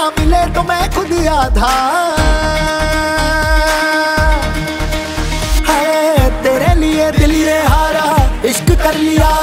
ना मिले तो मैं खुद आधा। है तेरे लिए दिल ये हारा, इश्क कर लिया